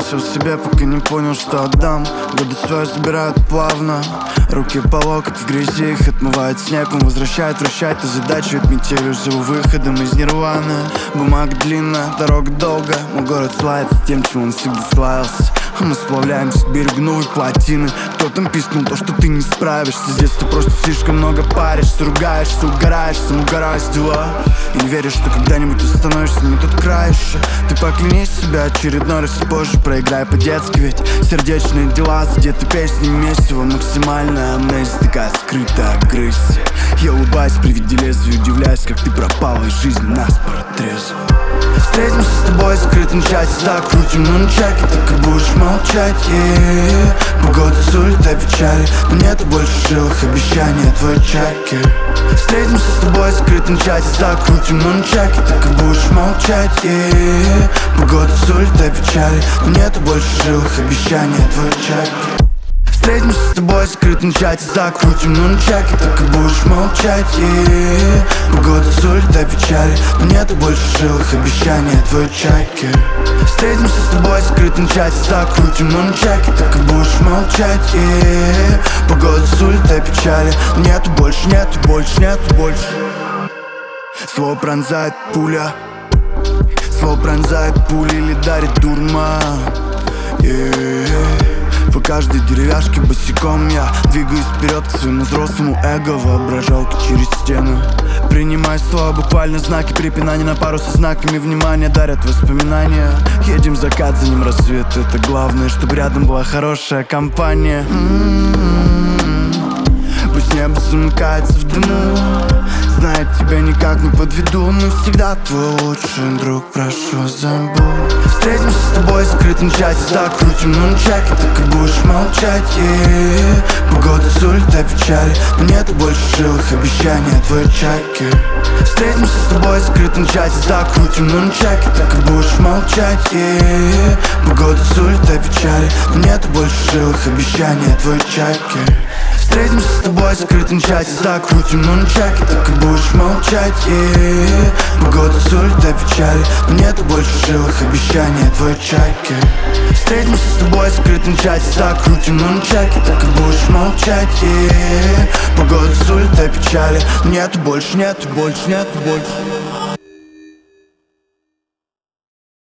носил в себе, пока не понял, что отдам. Годы свои забирают плавно, руки по локоть в грязи, их отмывает снег. Он возвращает, вращает и задачу от метелью, живу выходом из нирваны. Бумага длинная, дорога долгая, мой город славится тем, чем он всегда славился. Мы сплавляемся к берегу новой плотины. Кто там пискнул то, что ты не справишься? Здесь ты просто слишком много паришься, ругаешься, угораешь, самоугораюсь дела. И не веришь, что когда-нибудь остановишься не тот край еще. Ты поклянись себя очередной раз и позже проиграй по-детски. Ведь сердечные дела, где-то песни месиво. Максимальная амнезия, такая скрытая агрессия. Я улыбаюсь при виде лезвия, удивляюсь, как ты пропала из жизни наспоро трезво. Встретимся с тобой в закрытом чате, закрутим нунчаки, так и будешь молчать, Погода сулит о печали, но нету больше жилых обещаний, твой чакер. Встретимся с тобой в закрытом чате, закрутим нунчаки, так и будешь молчать, Погода сулит о печали, но нету больше жилых обещаний, твой чакер. Встретимся с тобой в закрытом чате, закрутим нунчаки, так и будешь молчать, Погода сулит о печали, но нету больше жилых обещаний, твой чакер. Встретимся с тобой в закрытом чате, закрутим нунчаки, так и будешь молчать, Погода сулит о печали, но нету больше, нету больше, нету больше. Слово пронзает пуля, слово пронзает пуля или дарит дурман, По каждой деревяшке босиком я двигаюсь вперед к своему взрослому эго, воображалка через стену. Принимай слова, буквально знаки препинания на пару со знаками внимания дарят воспоминания. Едем в закат, за ним рассвет, это главное, чтобы рядом была хорошая компания. Пусть небо замыкается в дыму, знает, тебя никак не подведу, но всегда твой лучший друг, прошу забудь. Встретимся с тобой в закрытом чате, закрутим нунчаки, так и будешь молчать, Погода сулит о печали, но нету больше жилых обещаний, твой чакер. Встретимся с тобой в закрытом чате, закрутим нунчаки, так и будешь молчать, Погода сулит о печали, но нету больше жилых обещаний, твой чакер. Встретимся с тобой в закрытом чате, закрутим нунчаки, так и будешь молчать, Погода сулит о печали, но нету больше жилых обещаний, твой чакер. Встретимся с тобой в закрытом чате, закрутим нунчаки, так и будешь молчать, Погода сулит о печали, но нету больше, нету больше, нету больше.